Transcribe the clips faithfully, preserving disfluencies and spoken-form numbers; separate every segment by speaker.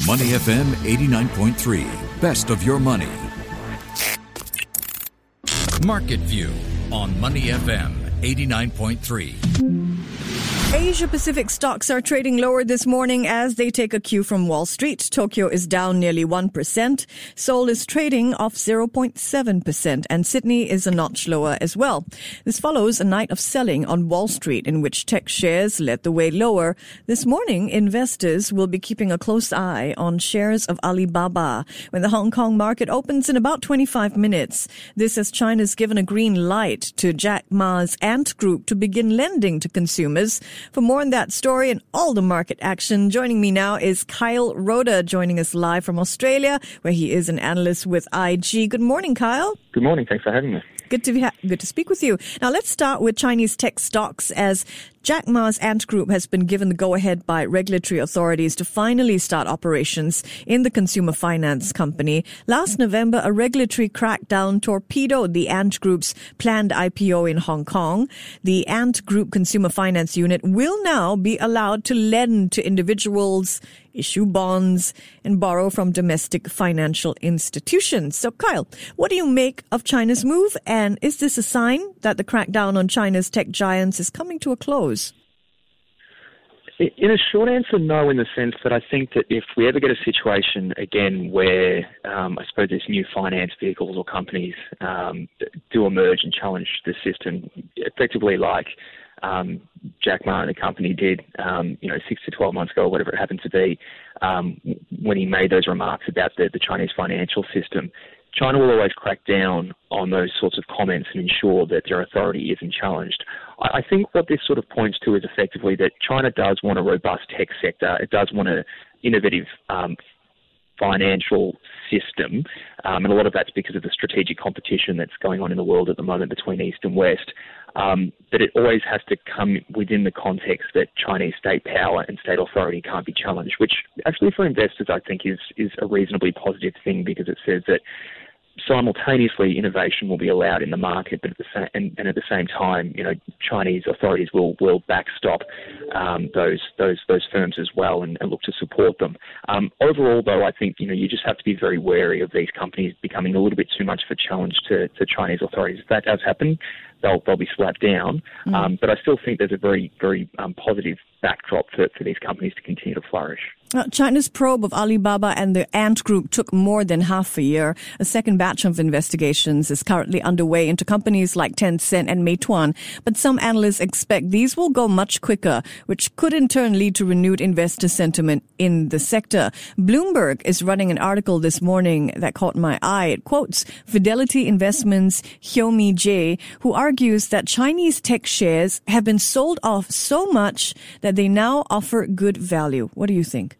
Speaker 1: Money F M eighty-nine point three. Best of your money. Market View on Money F M eighty-nine point three.
Speaker 2: Asia Pacific stocks are trading lower this morning as they take a cue from Wall Street. Tokyo is down nearly one percent. Seoul is trading off zero point seven percent and Sydney is a notch lower as well. This follows a night of selling on Wall Street in which tech shares led the way lower. This morning, investors will be keeping a close eye on shares of Alibaba when the Hong Kong market opens in about twenty-five minutes. This as China's given a green light to Jack Ma's Ant Group to begin lending to consumers. For more on that story and all the market action, joining me now is Kyle Roeder, joining us live from Australia, where he is an analyst with I G. Good morning, Kyle.
Speaker 3: Good morning. Thanks for having me.
Speaker 2: Good to be ha- good to speak with you. Now, let's start with Chinese tech stocks as Jack Ma's Ant Group has been given the go-ahead by regulatory authorities to finally start operations in the consumer finance company. Last November, a regulatory crackdown torpedoed the Ant Group's planned I P O in Hong Kong. The Ant Group Consumer Finance Unit will now be allowed to lend to individuals, issue bonds, and borrow from domestic financial institutions. So, Kyle, what do you make of China's move? And is this a sign that the crackdown on China's tech giants is coming to a close?
Speaker 3: In a short answer, no, in the sense that I think that if we ever get a situation again where um, I suppose there's new finance vehicles or companies um, do emerge and challenge the system, effectively like um, Jack Ma and the company did, um, you know, six to twelve months ago, or whatever it happened to be, um, when he made those remarks about the, the Chinese financial system, China will always crack down on those sorts of comments and ensure that their authority isn't challenged. I think what this sort of points to is effectively that China does want a robust tech sector. It does want an innovative um, financial system, um, and a lot of that's because of the strategic competition that's going on in the world at the moment between East and West. Um, but it always has to come within the context that Chinese state power and state authority can't be challenged, which actually for investors I think is is a reasonably positive thing, because it says that simultaneously innovation will be allowed in the market, but at the same and, and at the same time, you know, Chinese authorities will will backstop um, those those those firms as well and, and look to support them. Um, overall, though, I think you know you just have to be very wary of these companies becoming a little bit too much of a challenge to, to Chinese authorities. If that does happen, they'll they'll be slapped down. Mm. Um, but I still think there's a very very um, positive backdrop for, for these companies to continue to flourish.
Speaker 2: Uh, China's probe of Alibaba and the Ant Group took more than half a year. A second batch of investigations is currently underway into companies like Tencent and Meituan. But some analysts expect these will go much quicker, which could in turn lead to renewed investor sentiment in the sector. Bloomberg is running an article this morning that caught my eye. It quotes Fidelity Investments' Hyomi Jae, who argues that Chinese tech shares have been sold off so much that they now offer good value. What do you think?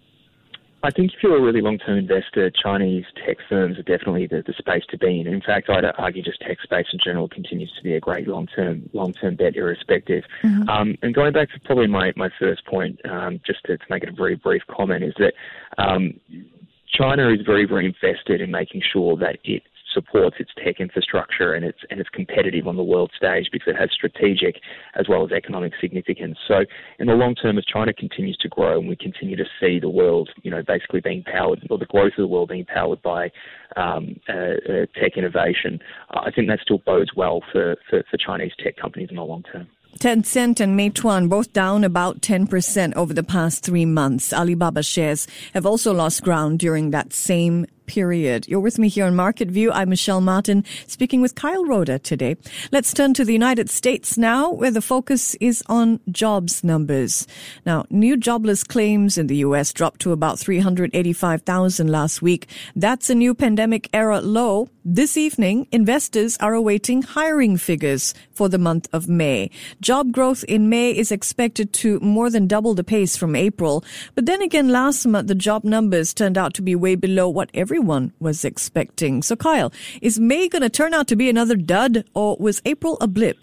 Speaker 3: I think if you're a really long-term investor, Chinese tech firms are definitely the, the space to be in. In fact, I'd argue just tech space in general continues to be a great long-term long-term bet irrespective. Mm-hmm. Um, and going back to probably my, my first point, um, just to, to make it a very brief comment, is that um, China is very, very invested in making sure that it supports its tech infrastructure and it's and it's competitive on the world stage, because it has strategic as well as economic significance. So in the long term, as China continues to grow and we continue to see the world, you know, basically being powered, or the growth of the world being powered by um, uh, uh, tech innovation, uh, I think that still bodes well for, for, for Chinese tech companies in the long term.
Speaker 2: Tencent and Meituan both down about ten percent over the past three months. Alibaba shares have also lost ground during that same period. You're with me here on Market View. I'm Michelle Martin, speaking with Kyle Roeder today. Let's turn to the United States now, where the focus is on jobs numbers. Now, new jobless claims in the U S dropped to about three hundred eighty-five thousand last week. That's a new pandemic-era low. This evening, investors are awaiting hiring figures for the month of May. Job growth in May is expected to more than double the pace from April. But then again, last month, the job numbers turned out to be way below what everyone was expecting. So, Kyle, is May going to turn out to be another dud, or was April a blip?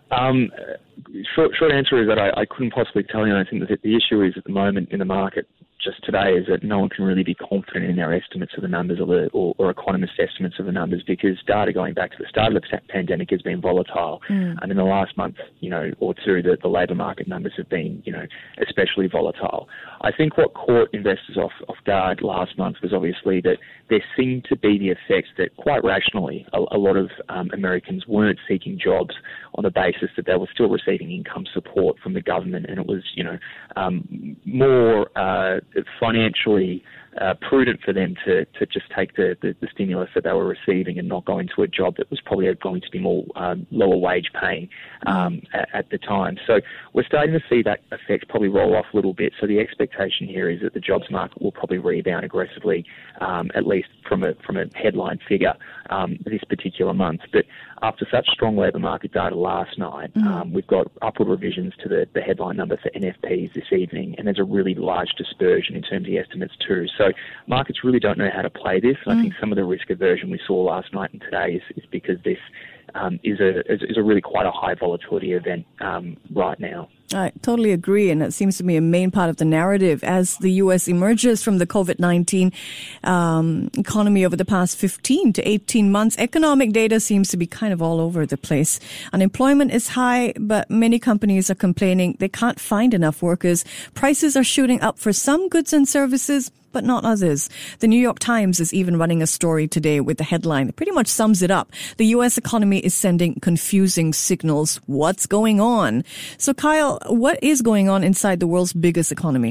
Speaker 3: Um, short, short answer is that I, I couldn't possibly tell you. I think that the issue is at the moment in the market, just today is that no one can really be confident in their estimates of the numbers or, the, or, or economists' estimates of the numbers, because data going back to the start of the pandemic has been volatile. Mm. And in the last month, you know, or two, the, the labour market numbers have been, you know, especially volatile. I think what caught investors off, off guard last month was obviously that there seemed to be the effect that, quite rationally, a, a lot of um, Americans weren't seeking jobs on the basis that they were still receiving income support from the government, and it was, you know, um, more uh, financially uh, prudent for them to, to just take the, the, the stimulus that they were receiving and not go into a job that was probably going to be more um, lower wage paying um, at, at the time. So we're starting to see that effect probably roll off a little bit. So the expectation here is that the jobs market will probably rebound aggressively, um, at least from a from a headline figure um, this particular month. But after such strong labour market data last night, mm. um, we've got upward revisions to the, the headline number for N F Ps this evening, and there's a really large dispersion in terms of the estimates too. So markets really don't know how to play this. And mm. I think some of the risk aversion we saw last night and today is, is because this um, is a is, is a really quite a high volatility event um, right now.
Speaker 2: I totally agree, and it seems to be a main part of the narrative as the U S emerges from the COVID nineteen um, economy over the past fifteen to eighteen months. Economic data seems to be kind of all over the place. Unemployment is high, but many companies are complaining they can't find enough workers. Prices are shooting up for some goods and services, but not others. The New York Times is even running a story today with the headline that pretty much sums it up. The U S economy is sending confusing signals. What's going on? So, Kyle, what is going on inside the world's biggest economy?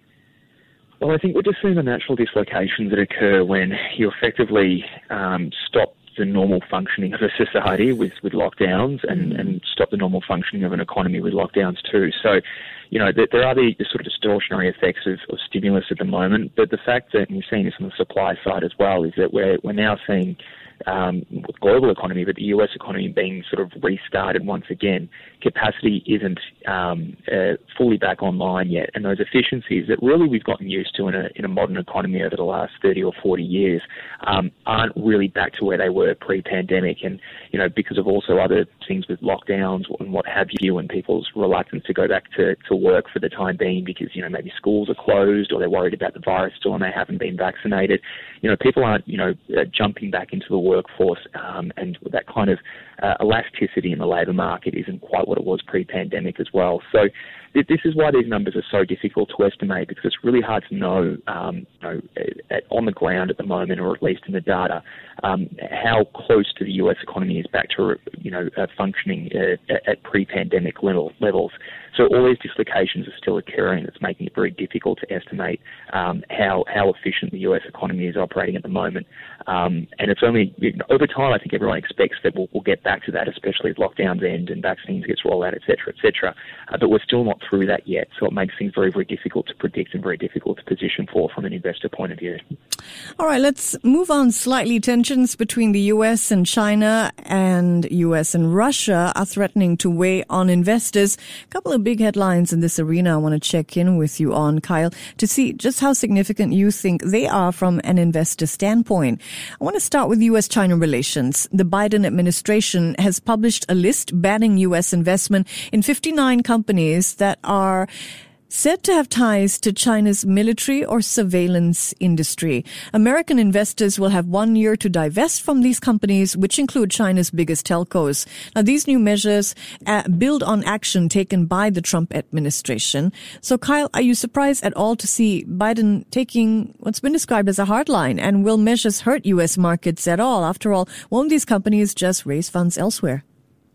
Speaker 3: Well, I think we're just seeing the natural dislocations that occur when you effectively um, stop the normal functioning of a society with, with lockdowns and, and stop the normal functioning of an economy with lockdowns too. So, you know, there, there are the, the sort of distortionary effects of, of stimulus at the moment, but the fact that, and we're seeing this on the supply side as well, is that we're, we're now seeing um, with the global economy, but the U S economy being sort of restarted once again, capacity isn't um, uh, fully back online yet, and those efficiencies that really we've gotten used to in a, in a modern economy over the last thirty or forty years um, aren't really back to where they were pre-pandemic. And, you know, because of also other things with lockdowns and what have you, and people's reluctance to go back to, to work for the time being because, you know, maybe schools are closed or they're worried about the virus still and they haven't been vaccinated. You know, people aren't, you know, uh, jumping back into the workforce, um, and that kind of uh, elasticity in the labour market isn't quite what it was pre-pandemic as well. So th- this is why these numbers are so difficult to estimate, because it's really hard to know, um, you know, at, on the ground at the moment, or at least in the data, um, how close to the U S economy is back to, you know, uh, functioning uh, at pre-pandemic level, levels. So all these dislocations are still occurring. It's making it very difficult to estimate um, how how efficient the U S economy is operating at the moment. Um, and it's only, you know, over time, I think everyone expects that we'll, we'll get back to that, especially as lockdowns end and vaccines get rolled out, et cetera, et cetera. Uh, but we're still not through that yet. So it makes things very, very difficult to predict and very difficult to position for from an investor point of view.
Speaker 2: All right, let's move on slightly. Tensions between the U S and China and U S and Russia are threatening to weigh on investors. A couple of big headlines in this arena I want to check in with you on, Kyle, to see just how significant you think they are from an investor standpoint. I want to start with U S China relations. The Biden administration has published a list banning U S investment in fifty-nine companies that are said to have ties to China's military or surveillance industry. American investors will have one year to divest from these companies, which include China's biggest telcos. Now, these new measures uh, build on action taken by the Trump administration. So, Kyle, are you surprised at all to see Biden taking what's been described as a hard line? And will measures hurt U S markets at all? After all, won't these companies just raise funds elsewhere?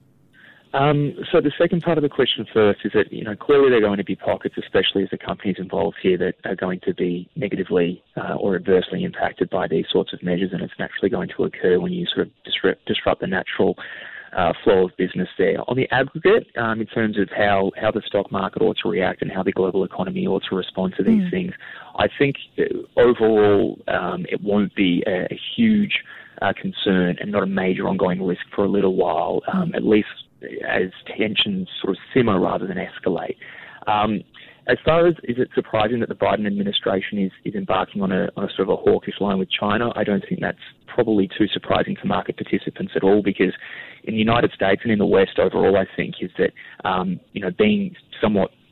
Speaker 3: Um, so the second part of the question first is that, you know, clearly there are going to be pockets, especially as the companies involved here, that are going to be negatively uh, or adversely impacted by these sorts of measures, and it's naturally going to occur when you sort of disrupt, disrupt the natural uh, flow of business there. On the aggregate, um, in terms of how, how the stock market ought to react and how the global economy ought to respond to these mm. things, I think overall um, it won't be a, a huge uh, concern and not a major ongoing risk for a little while, um, mm. at least as tensions sort of simmer rather than escalate. Um, as far as is it surprising that the Biden administration is, is embarking on a, on a sort of a hawkish line with China, I don't think that's probably too surprising to market participants at all, because in the United States and in the West overall, I think, is that, um, you know, being somewhat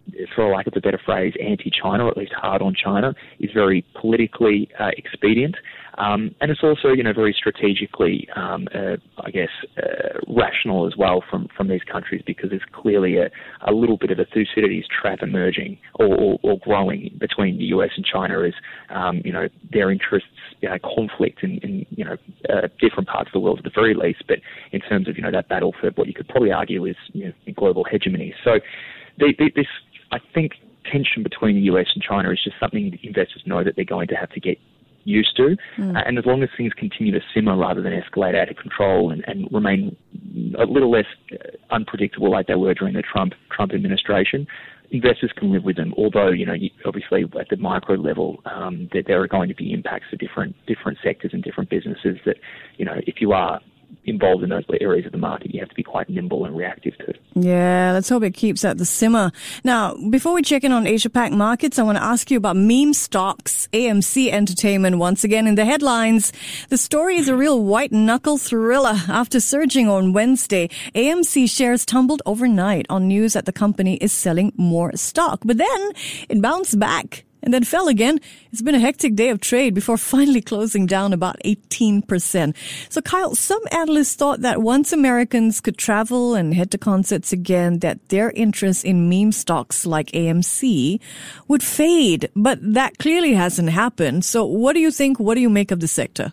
Speaker 3: for lack of a better phrase, anti-China, or at least hard on China, is very politically uh, expedient. Um, and it's also, you know, very strategically, um, uh, I guess, uh, rational as well from, from these countries, because there's clearly a, a little bit of a Thucydides trap emerging or, or, or growing between the U S and China as, um, you know, their interests you know, conflict in, in you know, uh, different parts of the world at the very least, but in terms of, you know, that battle for what you could probably argue is, you know, global hegemony. So the, the, this, I think, tension between the U S and China is just something that investors know that they're going to have to get used to. Mm. Uh, and as long as things continue to simmer rather than escalate out of control and, and remain a little less unpredictable like they were during the Trump Trump administration, investors can live with them. Although, you know, obviously at the micro level, um, that there are going to be impacts for different different sectors and different businesses that, you know, if you are involved in those areas of the market, you have to be quite nimble and reactive to.
Speaker 2: Yeah, let's hope it keeps at the simmer. Now, before we check in on Asia-Pac markets, I want to ask you about meme stocks. A M C Entertainment once again in the headlines. The story is a real white-knuckle thriller. After surging on Wednesday, A M C shares tumbled overnight on news that the company is selling more stock. But then it bounced back and then fell again. It's been a hectic day of trade before finally closing down about eighteen percent. So, Kyle, some analysts thought that once Americans could travel and head to concerts again, that their interest in meme stocks like A M C would fade. But that clearly hasn't happened. So what do you think? What do you make of the sector?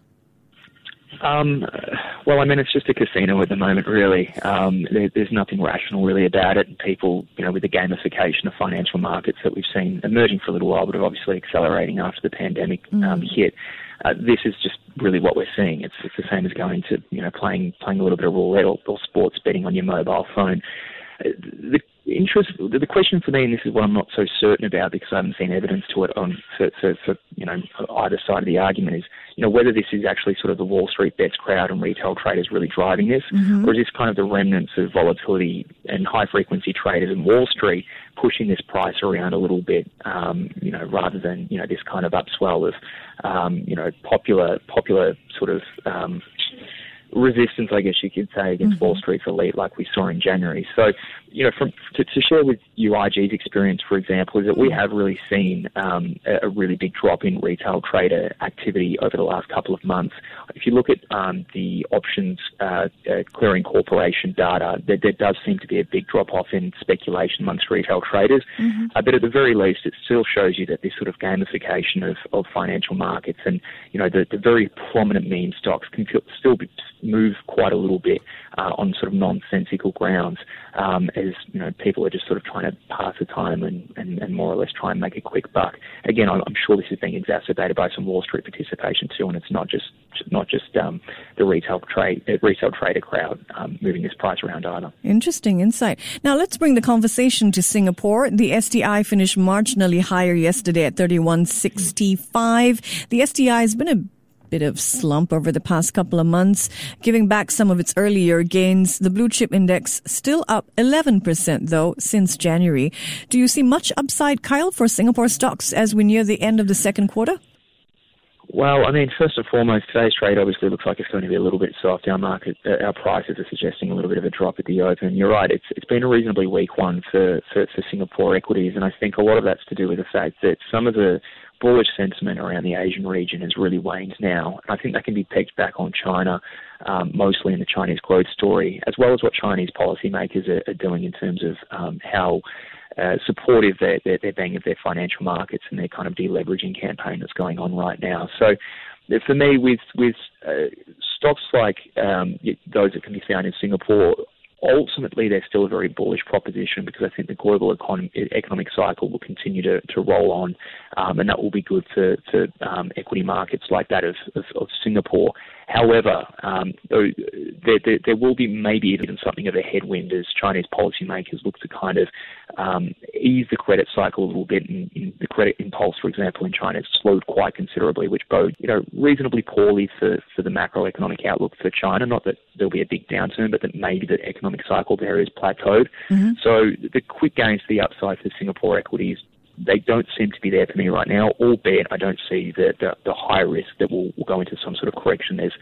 Speaker 3: Um, well, I mean, it's just a casino at the moment, really. Um, there, there's nothing rational really about it. People, you know, with the gamification of financial markets that we've seen emerging for a little while, but obviously accelerating after the pandemic mm. um, hit, uh, this is just really what we're seeing. It's, it's the same as going to, you know, playing playing a little bit of roulette or, or sports betting on your mobile phone. Uh, the interest, the question for me, and this is what I'm not so certain about because I haven't seen evidence to it on for, for, for you know either side of the argument, is you know whether this is actually sort of the Wall Street bets crowd and retail traders really driving this, mm-hmm. or is this kind of the remnants of volatility and high frequency traders in Wall Street pushing this price around a little bit, um, you know, rather than you know this kind of upswell of um, you know popular popular sort of um, resistance, I guess you could say, against mm-hmm. Wall Street's elite like we saw in January. So, you know, from to, to share with you I G's experience, for example, is that we have really seen um, a, a really big drop in retail trader activity over the last couple of months. If you look at um, the options uh, uh, clearing corporation data, there, there does seem to be a big drop-off in speculation amongst retail traders. Mm-hmm. Uh, but at the very least, it still shows you that this sort of gamification of, of financial markets and, you know, the, the very prominent meme stocks can still be move quite a little bit uh, on sort of nonsensical grounds um, as, you know, people are just sort of trying to pass the time and, and, and more or less try and make a quick buck. Again, I'm, I'm sure this is being exacerbated by some Wall Street participation too, and it's not just not just um, the retail trade uh, retail trader crowd um, moving this price around either.
Speaker 2: Interesting insight. Now let's bring the conversation to Singapore. The S T I finished marginally higher yesterday at thirty-one sixty-five. The S T I has been a bit of slump over the past couple of months, giving back some of its earlier gains. The blue chip index still up eleven percent though since January. Do you see much upside, Kyle, for Singapore stocks as we near the end of the second quarter?
Speaker 3: Well, I mean, first and foremost, today's trade obviously looks like it's going to be a little bit soft. Our market, uh, our prices are suggesting a little bit of a drop at the open. You're right; it's it's been a reasonably weak one for, for, for Singapore equities, and I think a lot of that's to do with the fact that some of the bullish sentiment around the Asian region has really waned now. And I think that can be pegged back on China, um, mostly in the Chinese growth story, as well as what Chinese policymakers are, are doing in terms of um, how uh, supportive they're, they're, they're being of their financial markets and their kind of deleveraging campaign that's going on right now. So for me, with, with uh, stocks like um, those that can be found in Singapore, ultimately, they're still a very bullish proposition because I think the global economy, economic cycle will continue to, to roll on, um, and that will be good for, for um, equity markets like that of, of, of Singapore. However, um, there, there, there will be maybe even something of a headwind as Chinese policymakers look to kind of um, ease the credit cycle a little bit. And, and the credit impulse, for example, in China has slowed quite considerably, which bodes, you know, reasonably poorly for, for the macroeconomic outlook for China. Not that there'll be a big downturn, but that maybe the economic cycle there is plateaued. Mm-hmm. So the quick gains to the upside for Singapore equities, they don't seem to be there for me right now, albeit I don't see the, the, the high risk that we'll, we'll go into some sort of correction. There's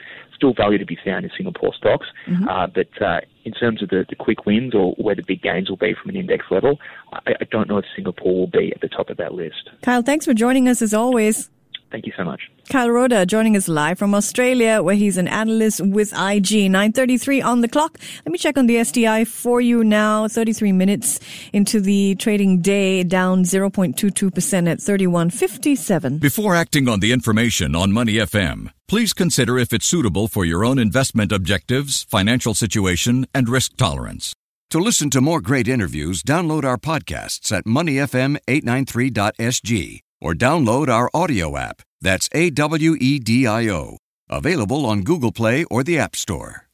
Speaker 3: still value to be found in Singapore stocks, mm-hmm. uh, but uh, in terms of the, the quick wins or where the big gains will be from an index level, I, I don't know if Singapore will be at the top of that list.
Speaker 2: Kyle, thanks for joining us as always.
Speaker 3: Thank you so much.
Speaker 2: Kyle Roda joining us live from Australia, where he's an analyst with I G. nine thirty-three on the clock. Let me check on the S T I for you now. thirty-three minutes into the trading day, down zero point two two percent at thirty-one fifty-seven.
Speaker 1: Before acting on the information on Money F M, please consider if it's suitable for your own investment objectives, financial situation, and risk tolerance.
Speaker 4: To listen to more great interviews, download our podcasts at money f m eight ninety-three dot s g. or download our audio app. That's A W E D I O. Available on Google Play or the App Store.